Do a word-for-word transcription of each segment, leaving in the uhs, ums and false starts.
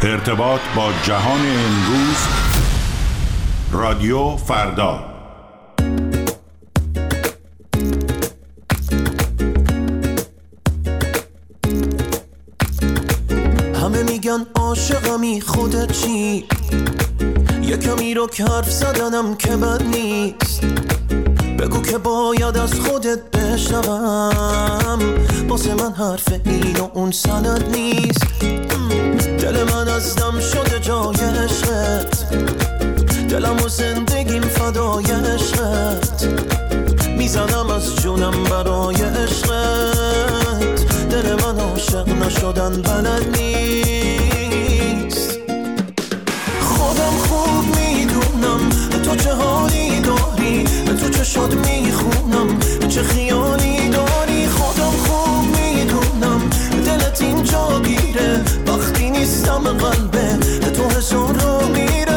ارتباط با جهان امروز، رادیو فردا. همه میگن عاشقمی، خودت چی؟ یه کمی رو که حرف زدنم که بد نیست، بگو که باید از خودت بشنوم. واسه من حرف این و اون سند نیست. دل من از دم شده جای عشقت، دلم و زندگیم فدای عشقت، میزنم از جونم برای عشقت. دل من عاشق نشدن بلد نیست. خودم خوب میدونم تو چه حالی داری، تو چه شاد میخونم، چه خیالی داری. خودم خوب میدونم دلت اینجا گیره، وقتی نیستم قلبه تو هزار رو میره.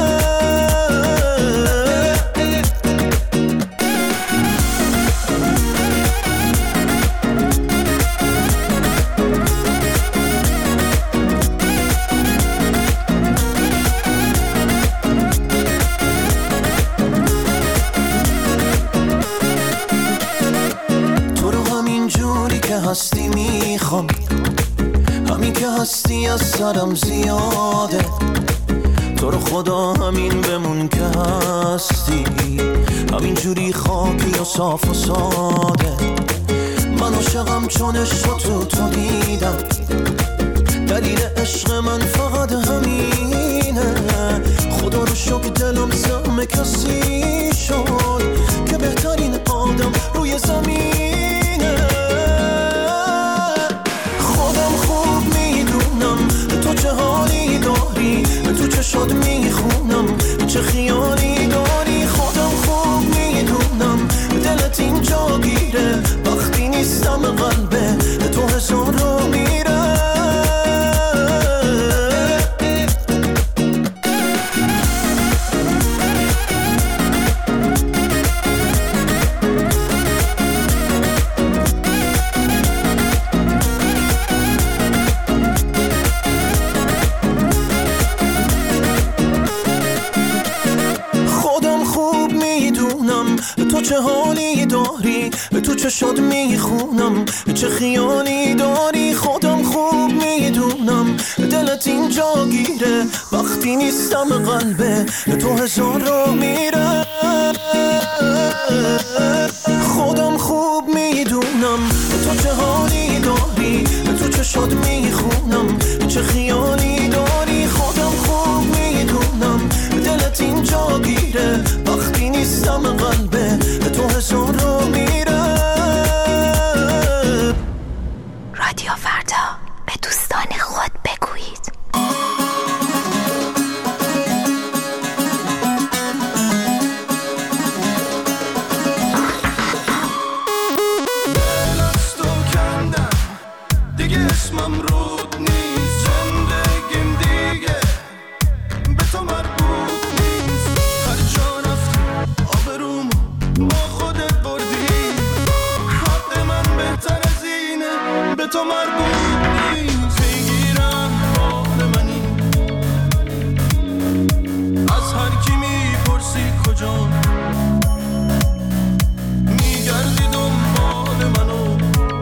هستی میخوام، همین که هستی از سرم زیاده. تو رو خدا همین بمون که هستی، همین جوری خاکی و صاف و ساده. من عاشقم چون عشق تو تو دیدم، دلیل عشق من فقط همینه. خدا رو شکر دلم سهم کسی شد که بهترین آدم روی زمینه. تو چه حالی داری، تو چه شاد میخونم، چه خیالی داری. خودم خوب میدونم دلت اینجا گیره، وقتی نیستم قلبه تو هزار رو میره. تو چه حالی داری، تو چه شاد میخونم، چه خیالی داری. خودم خوب میدونم دلت اینجا گیره، وقتی نیستم قلبه تو هزار رو میره. خودم خوب میدونم تو چه حالی داری، تو چه شاد میخونم، چه خیالی داری. خودم خوب میدونم دلت اینجا گیره، وقتی نیستم قلبه تو هزار رو میره. رادیو فردا، به دوستان خود بگویید. اسمم رود نیست، زندگیم دیگه به تو مربوط نیست. هر جا رفتی آبرومو با خودت بردی، حق من بهتر از اینه به تو مربوط نیست. بگیرم حال منی از هر کی میپرسی کجا، میگردی دنبال منو،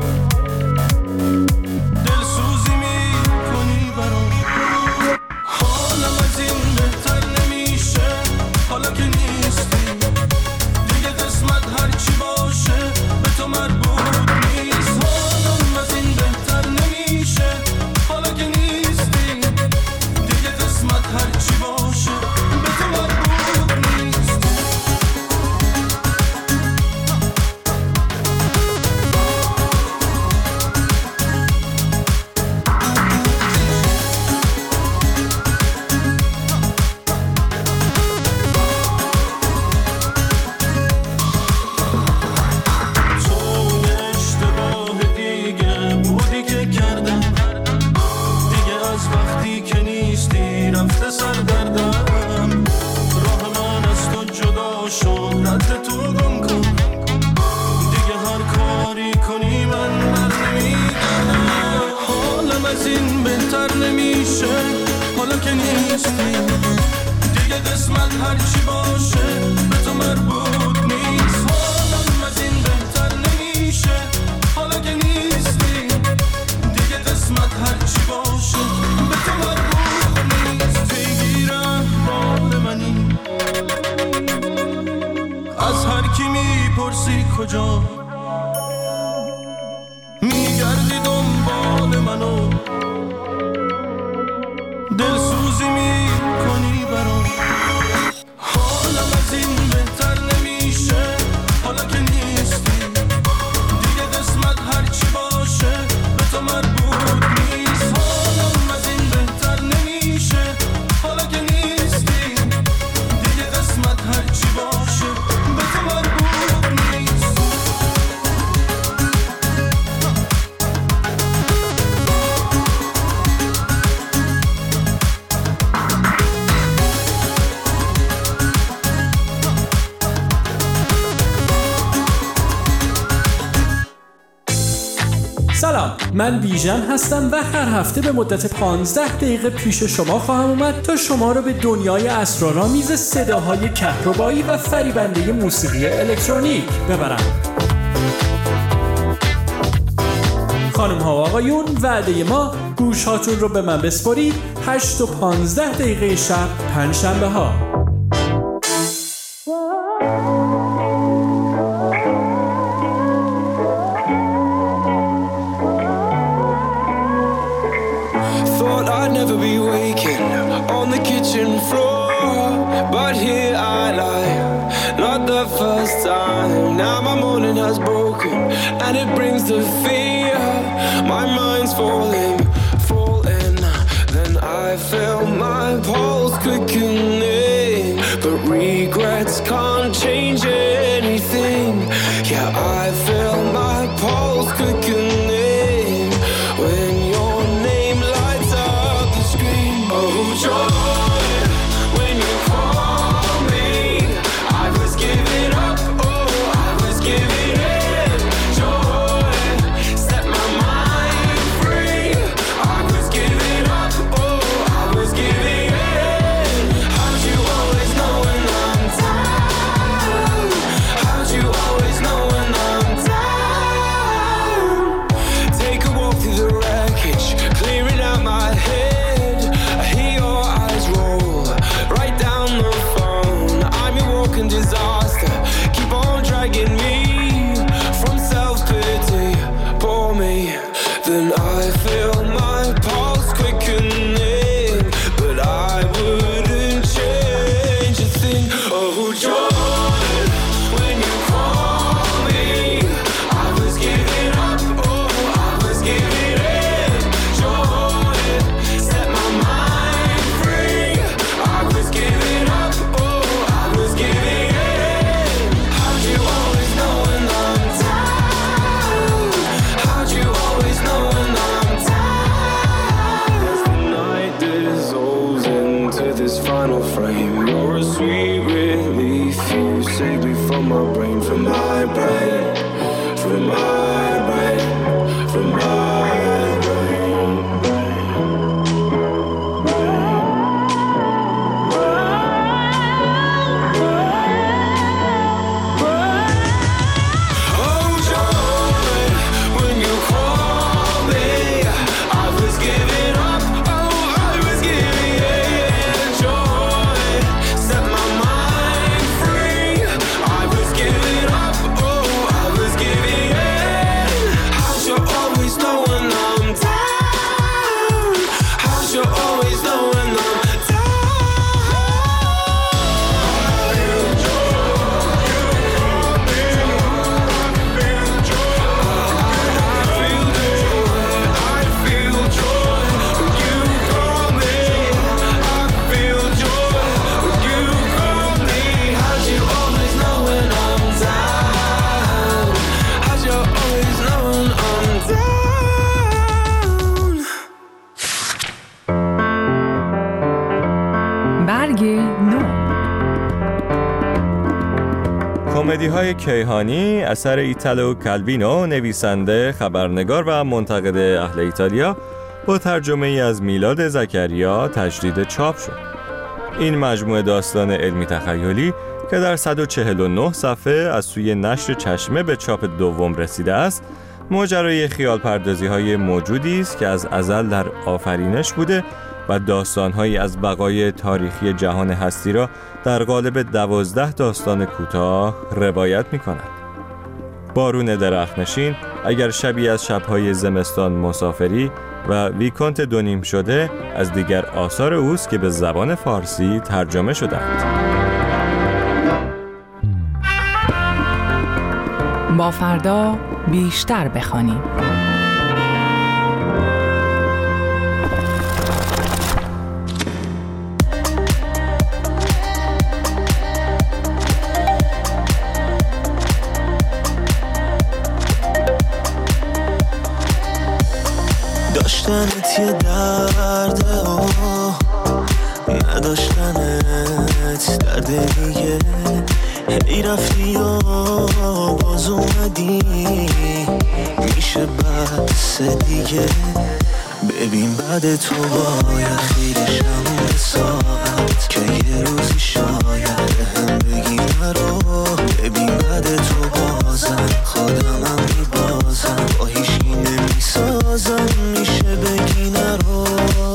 حالا که نیستی دیگه قسمت هرچی باشه به تو مربوط نیست. حالم از این بهتر نمیشه، حالا که نیستی دیگه قسمت هرچی باشه به تو مربوط نیست. از این بهتر نمیشه، حالا که نیستی دیگه قسمت هرچی باشه به تو مربوط نیست. حالم از این بهتر نمیشه حالا که نیستی دیگه قسمت هرچی باشه به تو مربوط نیست. پیگیرم مال منی از هر کی میپرسی کجا میگردی دنبال منو دلسوزی میکنی برام. حالم از این بهتر نمیشه حالا که نیستی دیگه قسمت هرچی باشه به تو مربوط نیست. حالم از این بهتر نمیشه حالا که نیستی دیگه قسمت هرچی باشه به تو مربوط نیست. سلام، من بیژن هستم و هر هفته به مدت پانزده دقیقه پیش شما خواهم اومد تا شما رو به دنیای اسرارآمیز صداهای کهربایی و فریبنده موسیقی الکترونیک ببرم. خانم ها و آقایون، وعده ما گوش هاتون رو به من بسپارید هشت و پانزده دقیقه شب پنج شنبه ها. Never be waking on the kitchen floor, but here I lie, not the first time. Now my morning has broken and it brings the fear. My mind's falling, falling. Then I feel my pulse quickening, but regrets can't change anything. Yeah, I feel my pulse quickening when your name lights up the screen. Oh, joy, when you call me, I was giving up, oh, I was giving in. Joy, set my mind free. I was giving up, oh, I was giving in. How'd you always know when I'm down? How'd you always know when I'm down? Take a walk through the wreckage, clearing out my head. I hear your eyes roll right down the phone. I'm your walking disaster, keep on dragging me from self-pity. Pour me, then I feel my pulse quickening, but I wouldn't change a thing. Oh, joy, when you call me, I was giving up, oh, I was giving in. Joy, set my mind free. I was giving up, oh, I was giving in. How'd you always know when I'm down? How'd you always know when I'm down? As the night dissolves into this final frame, you're a sweet relief. You save me from my brain, from my brain, from my brain, from my brain. Oh, joy, when you call me, I was giving up, oh, I was giving in. Joy, set my mind free. I was giving up, oh, I was giving in. How'd you always know when I'm down? How'd you always know when I'm down? I feel joy when you call me. I feel joy when you call me. How'd you always know when I'm down? How'd you always know when I'm down? برگ نو. کمدی های کیهانی اثر ایتالو کالوینو، نویسنده، خبرنگار و منتقد اهل ایتالیا، با ترجمه ای از میلاد زکریا تجدید چاپ شد. این مجموعه داستان علمی تخیلی که در صد و چهل و نه صفحه از سوی نشر چشمه به چاپ دوم رسیده است، ماجرای خیال پردازی های موجودی است که از ازل در آفرینش بوده و داستان‌هایی از بقای تاریخی جهان هستی را در قالب دوازده داستان کوتاه روایت می‌کند. بارون درخت‌نشین اگر شبیه از شب‌های زمستان مسافری و ویکانت دونیم شده از دیگر آثار اوست که به زبان فارسی ترجمه شدند. با فردا بیشتر بخوانیم. داشتنت یه درده و نداشتنت درد دیگه، هی رفتی و باز اومدی، میشه بس دیگه. ببین بعد تو باید خیرشم به ساعت که یه روزی شاید هم بگی نرو. ببین بعد تو بازم خودمم میبازم، با هیچی نمیسازم، میشه بگی نرو.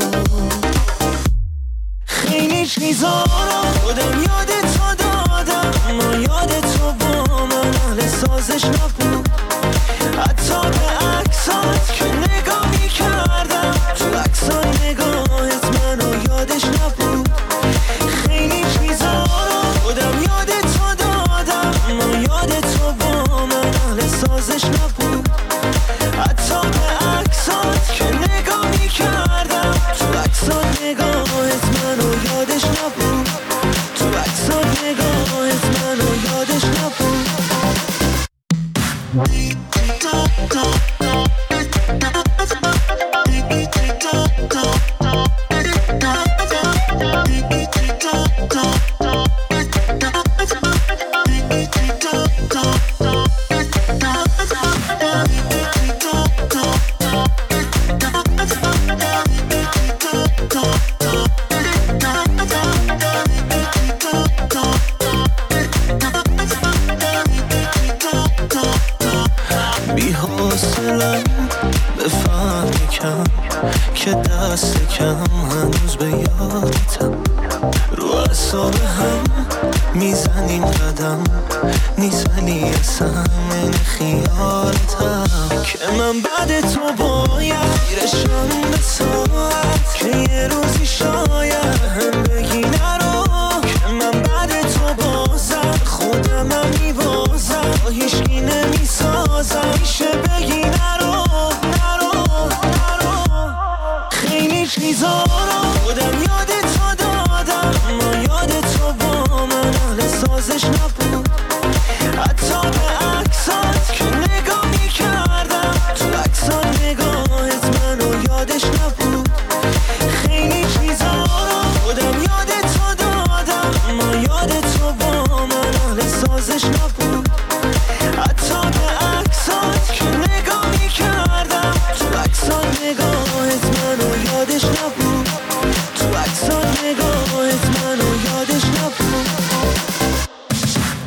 خیلی چیزا رو خودم یاد تو دادم، اما یاد تو با من اهل سازش نبود. حتی به عکسات که نگاه میکردم، تو عکسای نگاهت منو یادش نبود. خیلی چیزا رو خودم یاد تو دادم، اما یاد تو با من اهل سازش نبود. حتی به عکسات که نگاه میکردم، تو عکسای نگاهت منو یادش نبود. تو عکسای نگاهت منو یادش نبود. بی حوصلم بفهم یکم که دست کم هنوز به یادتم، رو اعصاب هم میزنیم قدم، نیست ولی اصلا من خیالتم، که من بعد تو باید گیرشم به ساعت که یه روزی شاید هم بگی نرو. که من بعد تو بازم خودمم میبازم، با هیچکی نمیسازم، میشه بگی نرو نرو نرو. خیلی چیزا رو خودم یاد تو دادم، اما یاد تو با من اهل سازش نبود. حتی به عکسات که نگاه میکردم، تو عکسات نگاهت منو یادش نبود. خیلی چیزا رو خودم یاد تو دادم، اما یاد تو با من اهل سازش نبود. حتی به عکسات که نگاه میکردم، تو عکسات نگاهت منو یادش نبود. تو عکسات نگاهت منو یادش نبود.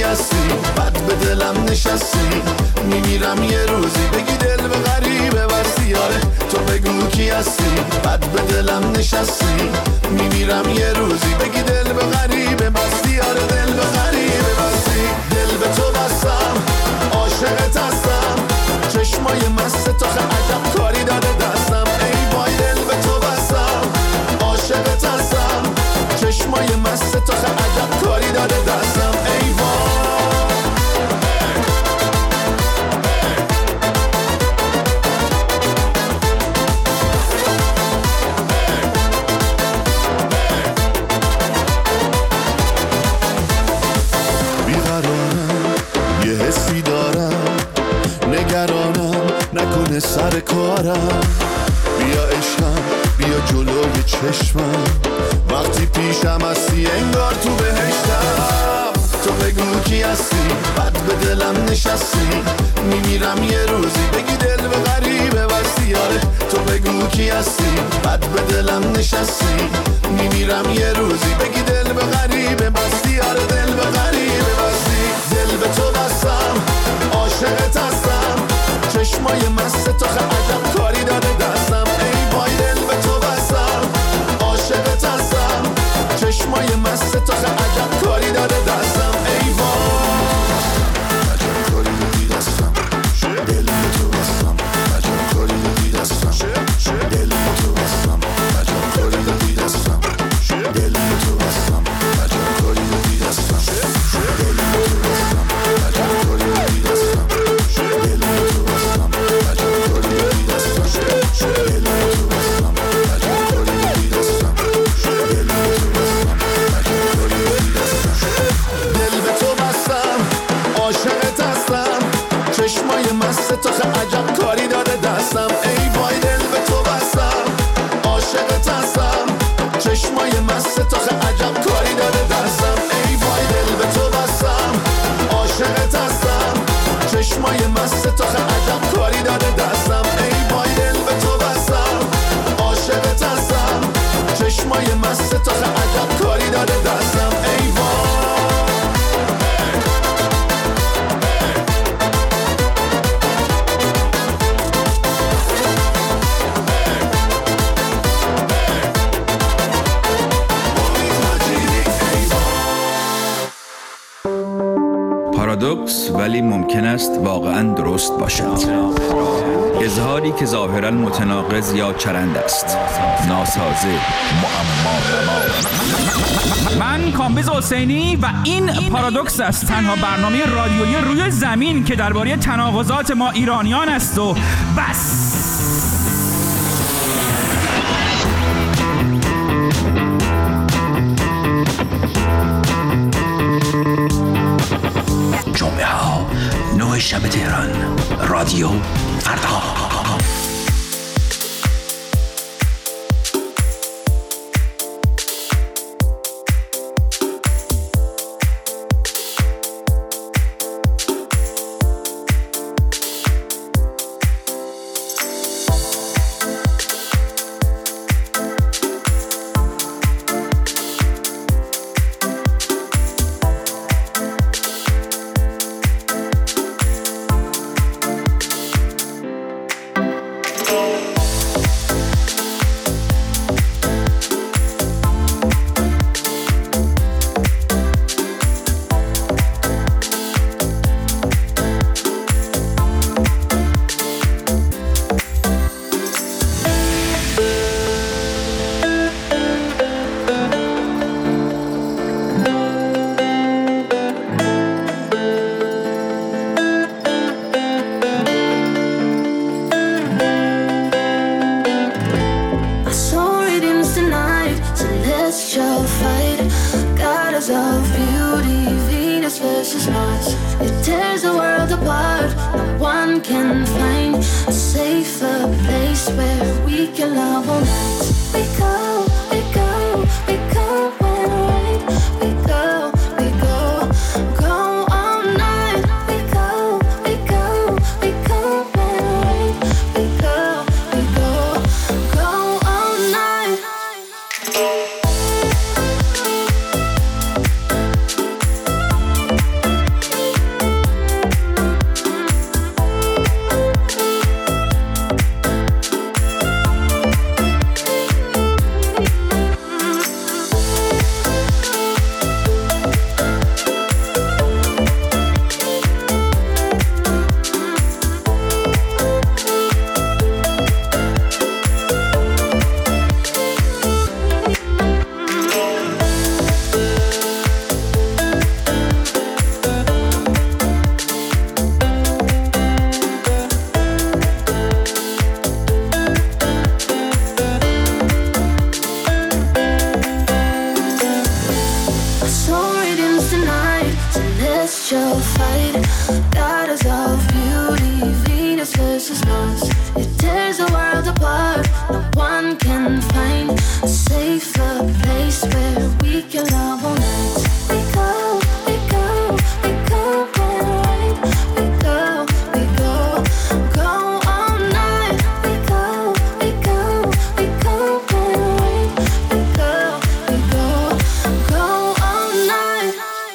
هستی بد به دلم نشستی میمیرم یه روزی بگی دل به غریبه بستی یاره تو بگو کی هستی بد به دلم نشستی میمیرم یه روزی بگی دل به غریبه بستی یاره دل به غریبه بستی دل به تو بستم عاشقت هستم چشمای مست تو خیلی عجب کاری داده دستم ای وای دل به تو بستم عاشقت هستم چشمای مست تو خیلی عجب کاری داده دستم ای وای نکنه سر کارم بیا عشقم بیا جلوی چشمم وقتی پیشم هستی انگار تو بهشتم تو بگو کی هستی بد به دلم نشستی میمیرم یه روزی بگی دل به غریبه بستی یاره تو بگو کی هستی بد به دلم نشستی میمیرم یه روزی بگی دل به غریبه بستی یاره دل به غریبه بستی دل به تو بستم عاشقت هستم چشمای مست تو خیلی عجب کاری داده دستم ای وای دل به تو بستم عاشقت هستم چشمای مست تو خیلی عجب کاری داده دستم ای وای عجب کاری دادی دستم دل به تو بستم عجب کاری دادی دستم دل به تو بستم عجب کاری دادی دستم دل به تو بستم عجب کاری دادی دستم دل به تو بستم عجب کاری دادی دستم دل به تو بستم عجب کاری دادی دستم دل به تو بستم عجب کاری دادی دستم دل به تو بستم عجب کاری دادی دستم دل به تو بستم عاشقت هستم چشمای مست تو خیلی عجب کاری داده دستم ای وای دل به تو بستم عاشقت هستم چشمای مست تو خیلی عجب کاری داده دستم ای وای دل به تو بستم عاشقت هستم چشمای مست تو خیلی عجب کاری داده دستم ای وای دل به تو بستم عاشقت هستم چشمای مست تو خیلی عجب کاری داده دستم ای وای پارادوکس ولی ممکن است واقعاً درست باشد. اظهاری که ظاهراً متناقض یا چرند است. ناسازه، معما من کامبیز حسینی و این پارادوکس است، تنها برنامه رادیویی روی زمین که درباره تناقضات ما ایرانیان است و بس. جمعه ها نه شب تهران رادیو فردا. will fight. Goddess of beauty, Venus versus Mars. It tears the world apart. No one can find a safer place where we can love all night. We go, we go, we go and right. We go, we go, go all night. We go, we go, we go and right. We go, we go, go all night.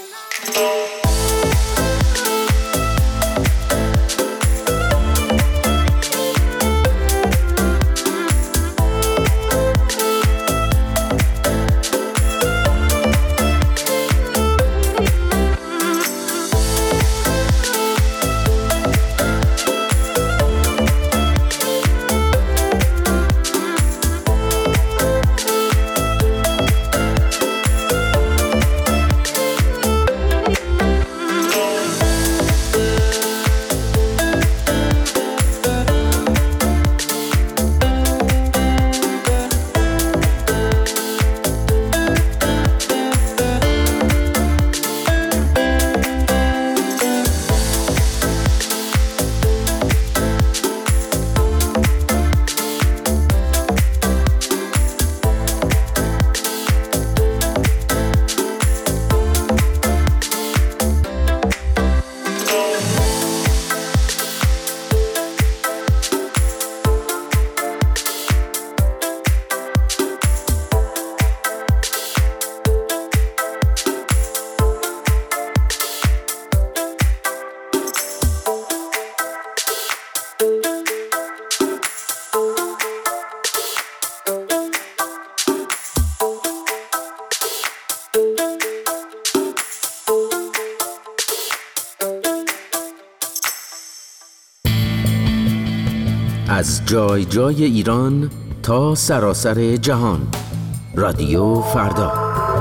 از جای جای ایران تا سراسر جهان. رادیو فردا.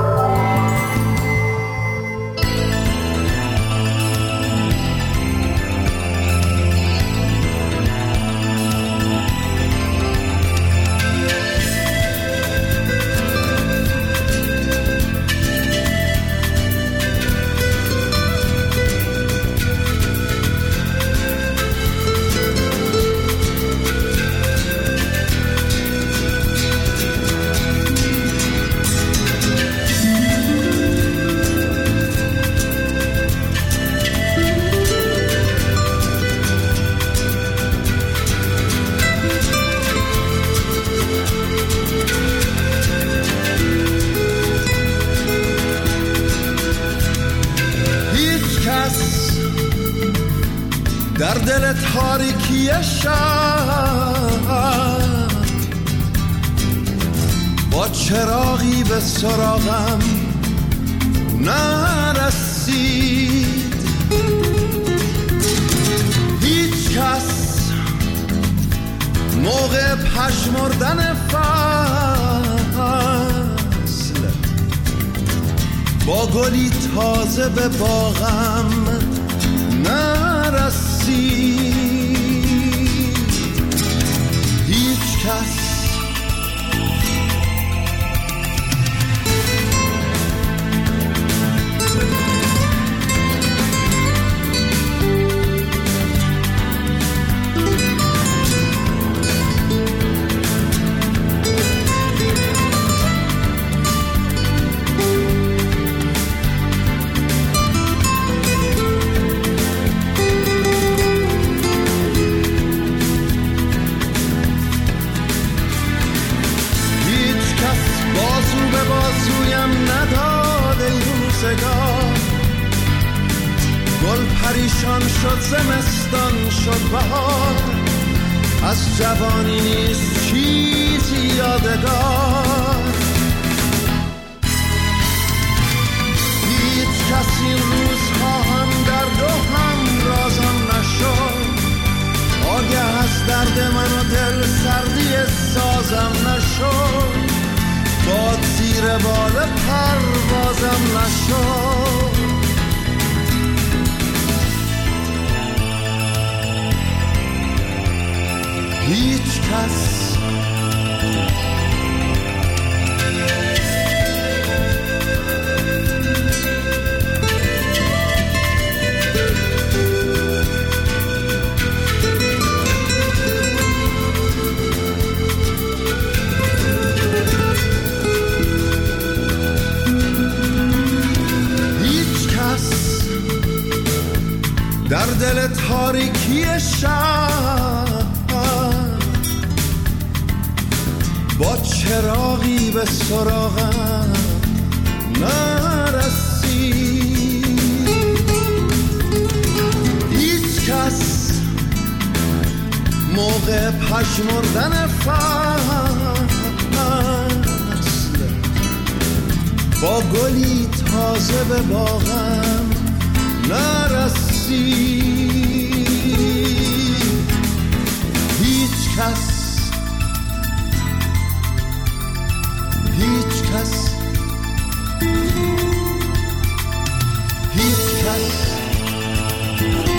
در دل تاریکی شب با چراغی به سراغم نرسید. هیچ کس موقع پژمردن فصل با گلی تازه به باغم نرسید. هیچ کس گل پریشان شد، زمستان شد بهار، از جوانی نیست چیزی یادگار. هیچ کسی این روزها هم درد و هم رازم نشد، آگه از درد من و دل سردی سازم نشد، باد زیر بال پروازم نشد. هیچ کس در دل تاریکی شب با چراغی به سراغم نرسی. هیچ کس موقع پژمردن فصل با گلی تازه به باغم نرسی. هیچ کس هیچ کس هیچ کس